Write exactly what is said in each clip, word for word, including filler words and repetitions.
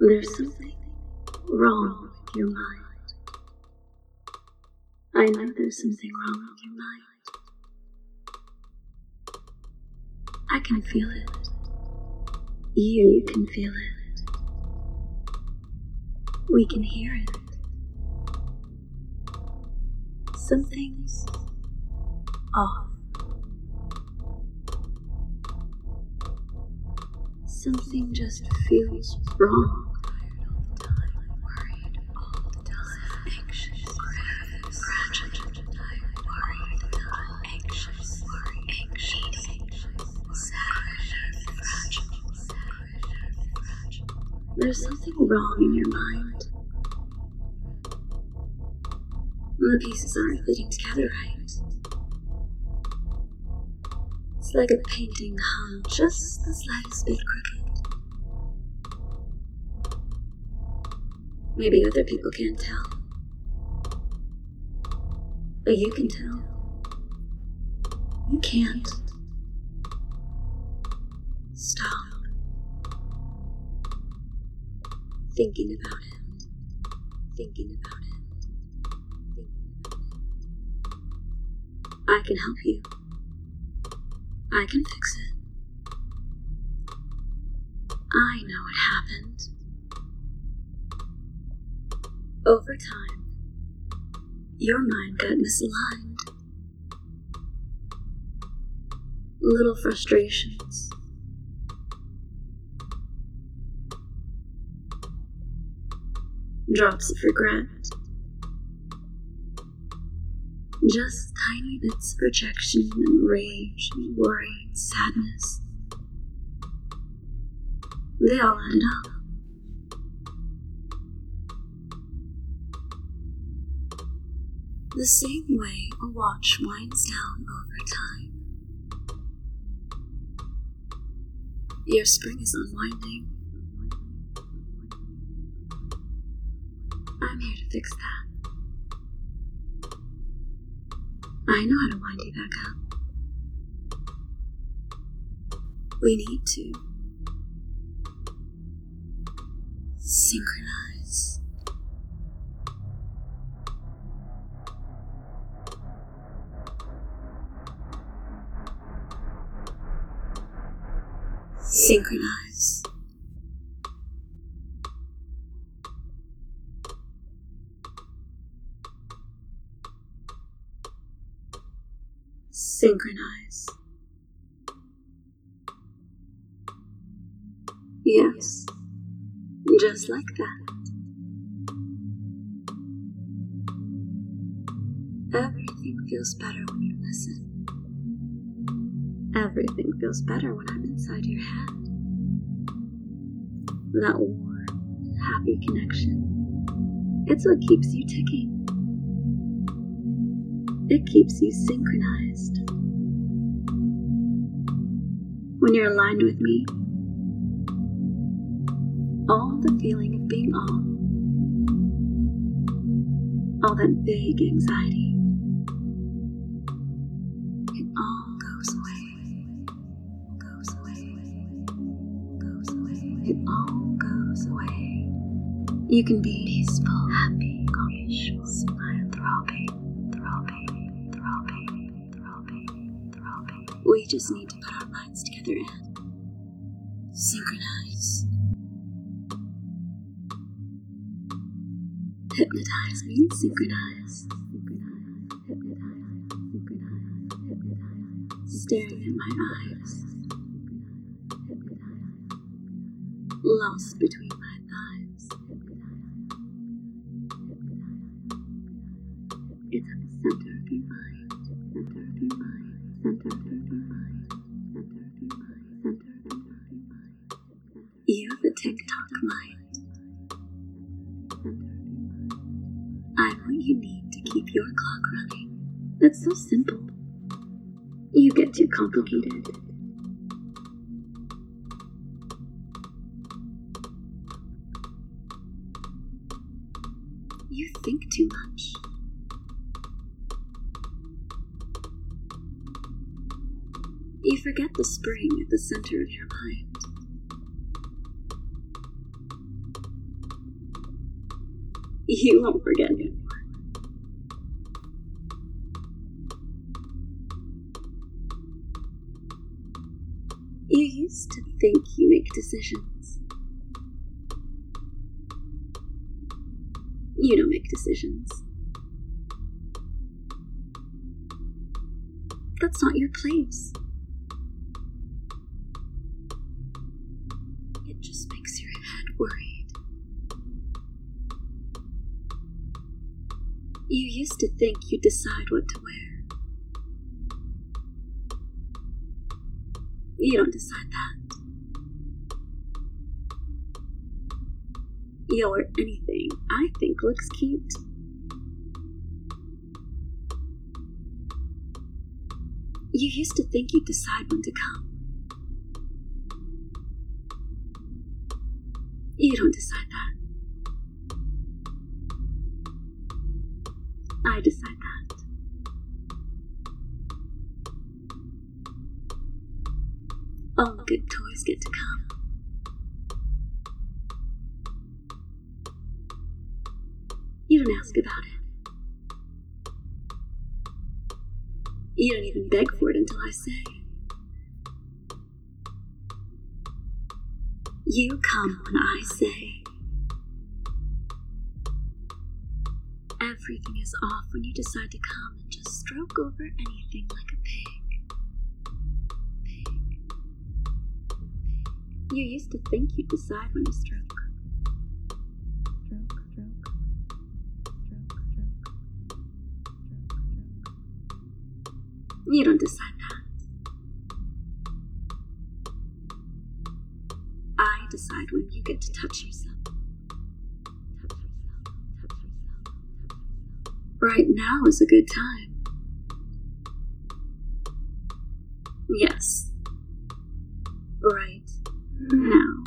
There's something wrong with your mind. I know there's something wrong with your mind. I can feel it. You can feel it. We can hear it. Something's off. Something just feels wrong. Worried all the time, anxious, fragile, worried, anxious, anxious, sad, fragile. There's something wrong in your mind. The pieces aren't fitting together right. It's like a painting hung just the slightest bit crooked. Maybe other people can't tell, but you can tell. You can't stop thinking about it, thinking about it, thinking about it. I can help you. I can fix it. I know what happened. Over time, your mind got misaligned. Little frustrations. Drops of regret. Just tiny bits of rejection and rage and worry and sadness. They all added up. The same way a watch winds down over time. Your spring is unwinding. I'm here to fix that. I know how to wind you back up. We need to synchronize. Synchronize. Synchronize. Yes, just like that. Everything feels better when you listen. Everything feels better when I'm inside your head. That warm, happy connection. It's what keeps you ticking. It keeps you synchronized. When you're aligned with me, all the feeling of being off, all that vague anxiety, it all goes away, goes away, goes away, it all goes away. You can be peaceful, happy, conscious, smile, throbbing, throbbing, throbbing, throbbing, throbbing. We just need to put our minds together and synchronize. Hypnotize means synchronize. Synchronize, hypnotize, synchronize, hypnotize. Staring at my eyes. Hypnotize. Lost between my thighs. Hypnotize. It's at the center of your mind. Center of your mind. Center of your mind. Center of your mind. Center of your mind. You have a TikTok mind. I'm what you need to keep your clock running. It's so simple. You get too complicated. You think too much. You forget the spring at the center of your mind. You won't forget it. You used to think you make decisions. You don't make decisions. That's not your place. It just makes your head worried. You used to think you'd decide what to wear. You don't decide that. You'll wear anything I think looks cute. You used to think you'd decide when to come. You don't decide that. I decide that. All good toys get to come. You don't ask about it. You don't even beg for it until I say. You come when I say. Everything is off when you decide to come and just stroke over anything like a pig. Pig. You used to think you'd decide when to stroke. Stroke, stroke. Stroke, stroke. Stroke, stroke. You don't decide that. I decide when you get to touch yourself. Touch yourself, touch yourself, touch yourself. Right now is a good time. Yes. Right now.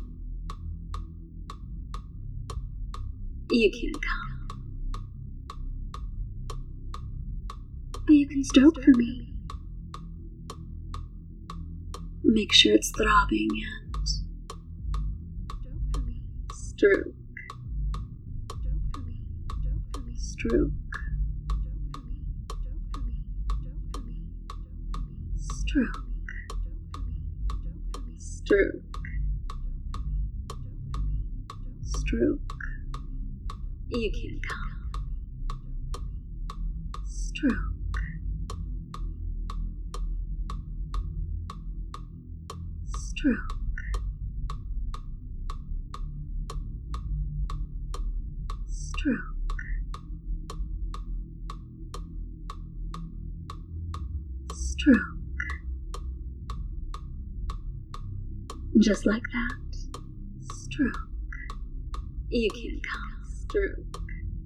You can't come. But you can stroke for me. Make sure it's throbbing and stroke for me. Stroke. Stroke for me. Stroke for me. Stroke. Stroke. Stroke. Stroke. You can't come. Stroke. Stroke. Stroke. Stroke. Just like that. Stroke. You can't come. Stroke.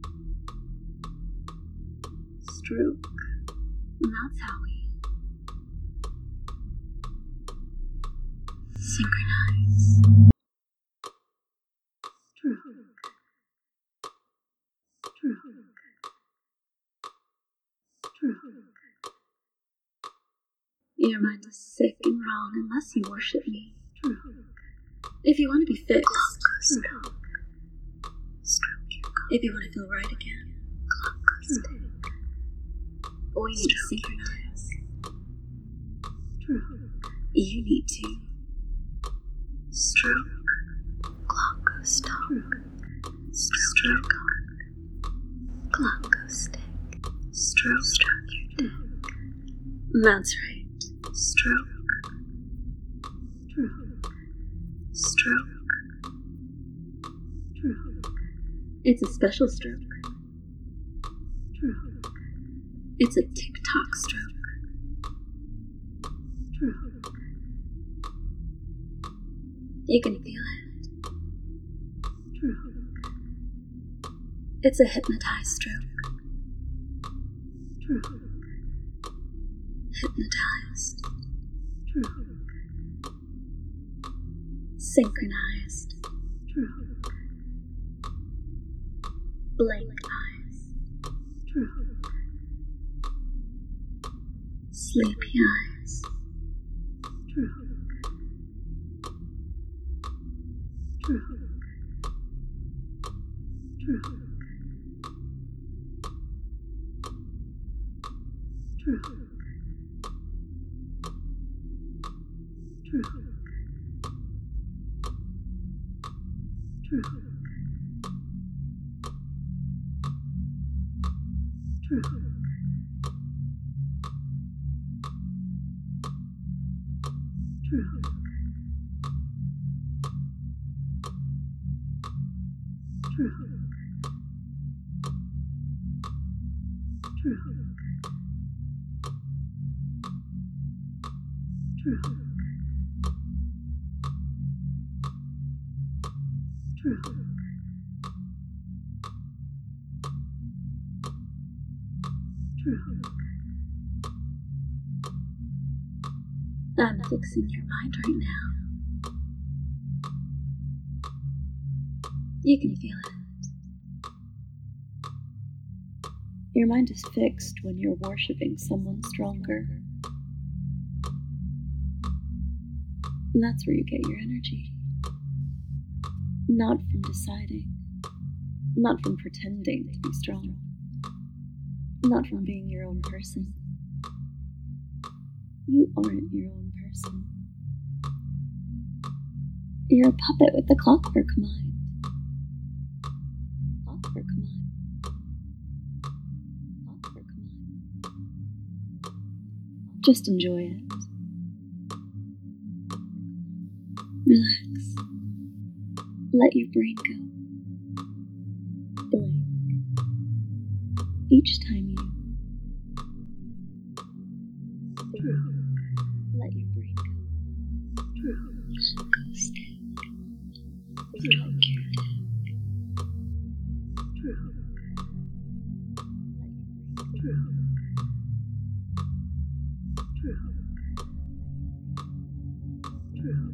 Stroke. And that's how we synchronize. Stroke. Stroke. Stroke. Your mind is sick and wrong unless you worship me. Stroke. If you want to be fixed, stroke. Stroke your cock. If you want to feel right again, clock stick. We need to synchronize. Stroke. You need to stroke. Clock go stop. Stroke. Stroke. Clock go stick. Stroke. Stroke your dick. That's right. Stroke. Stroke. Stroke. Stroke. It's a special stroke. Stroke. It's a tick-tock stroke. Stroke. You can feel it. Stroke. It's a hypnotized stroke. Stroke. Hypnotized. Stroke. Synchronized. Stroke. Blank eyes. Stroke. Sleepy eyes. Stroke. Stroke. Stroke. stroke, stroke, stroke, stroke, stroke, stroke, stroke, stroke, stroke, stroke. I'm fixing your mind right now. You can feel it. Your mind is fixed when you're worshipping someone stronger. And that's where you get your energy. Not from deciding. Not from pretending to be strong. Not from being your own person. You aren't your own person. You're a puppet with the clockwork mind. Clockwork mind. Clockwork mind. Just enjoy it. Relax. Let your brain go. Blank. Each time you stroke, let your brain go. Stroke. Go stick. Stroke your neck. Stroke. Let your brain go. Stroke. Stroke. Stroke.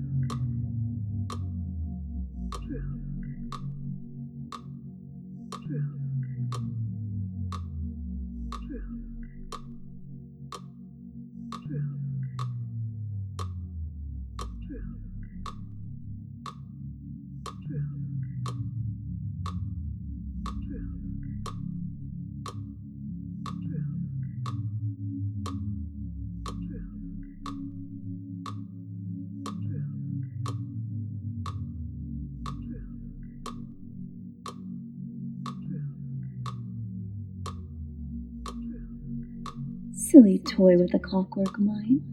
Silly toy with a clockwork mind.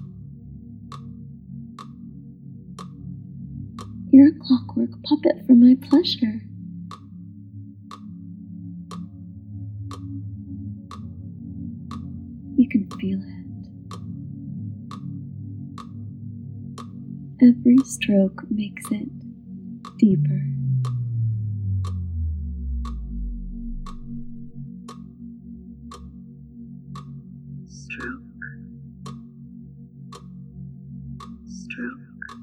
You're a clockwork puppet for my pleasure. You can feel it. Every stroke makes it deeper. Stroke, stroke,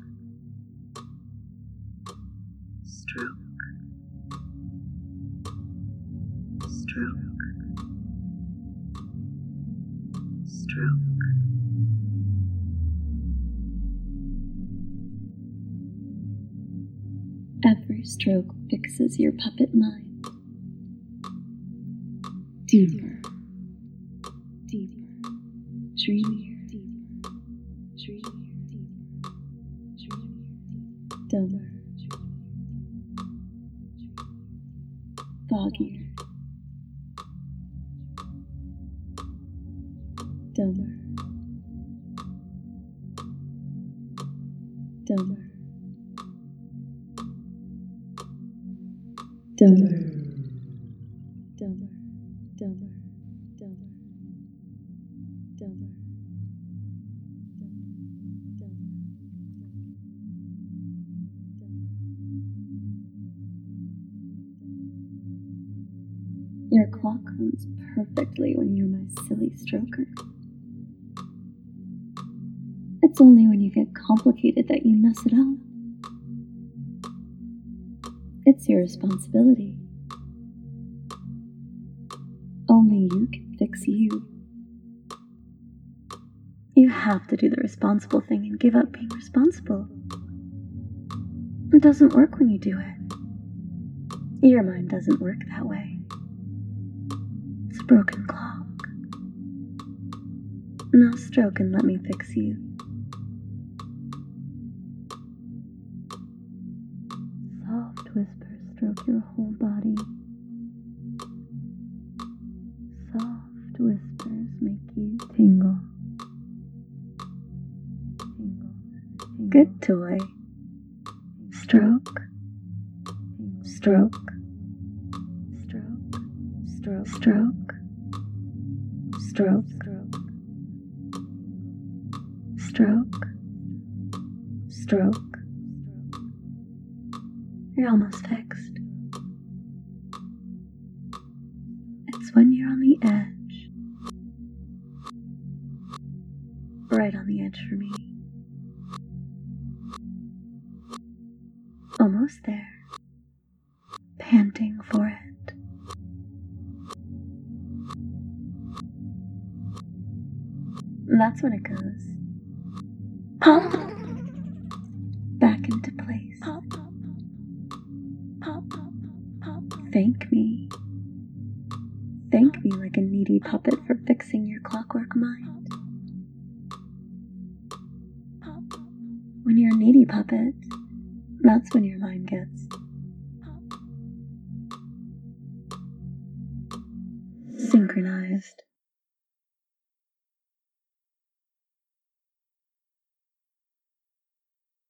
stroke, stroke, stroke. Every stroke fixes your puppet mind. Deeper, deeper. Dreamier, deeper, dreamier, deeper, dreamier, dumber, foggier, dumber, dumber, dumber, dumber, dumber, dumber. Dumber. Your clock runs perfectly when you're my silly stroker. It's only when you get complicated that you mess it up. It's your responsibility. Only you can fix you. You have to do the responsible thing and give up being responsible. It doesn't work when you do it. Your mind doesn't work that way. It's a broken clock. Now stroke and let me fix you. Soft whispers stroke your whole body. Soft whispers make you tingle. Tingle. Tingle. Good toy. Stroke. Stroke. Stroke. Stroke. Stroke. Stroke. Stroke. Stroke. You're almost fixed. It's when you're on the edge. Right on the edge for me. Almost there. Panting for it. That's when it goes. Pop. Back into place. Pop. Pop. Pop. Thank me. Thank me like a needy puppet for fixing your clockwork mind. When you're a needy puppet, that's when your mind gets synchronized.